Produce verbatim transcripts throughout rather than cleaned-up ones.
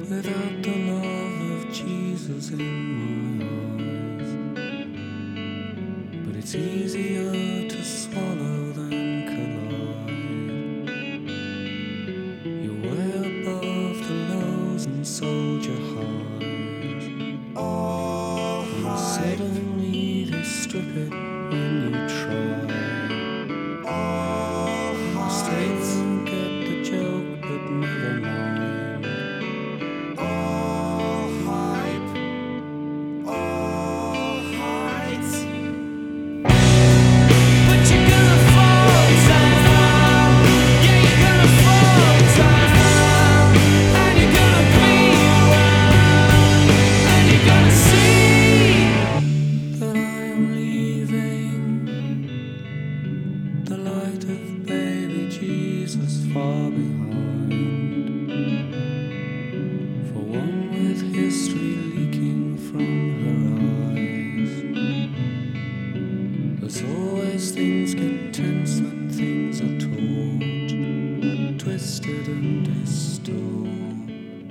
without the love of Jesus in my eyes. But it's easier to swallow than collide. You're way above the lows and soldier highs. Oh, and suddenly they strip it when you try. Oh, mistakes don't get the joke, but never mind. Oh, hype. Oh, heights. But you're gonna fall down. Yeah, you're gonna fall down. And you're gonna be around. And you're gonna see that I am leaving the light of baby Jesus far behind. For one with history leaking from her eyes. As always, things get tense when things are taught, twisted and distorted.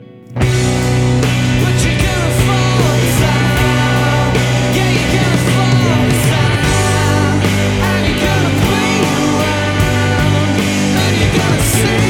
But you're gonna fall down. Yeah, you're gonna fall down. And you're gonna play around. And you're gonna see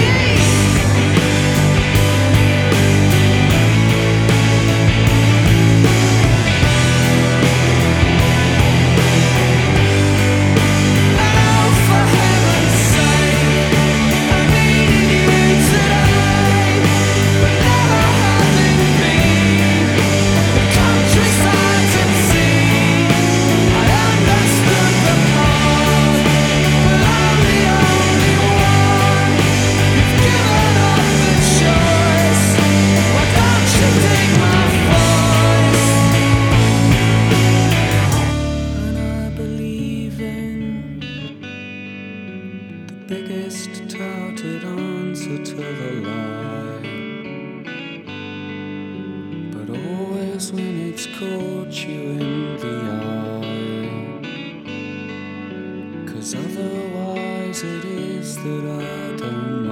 oh, for heaven's sake, I needed you today, but never having been the countryside and sea. I understood the part, but I'm the only one. You've given up the choice. Why don't you take my voice? And I believe in the biggest touted answer to the lie, but always when it's caught you in the eye. 'Cause otherwise it is that I don't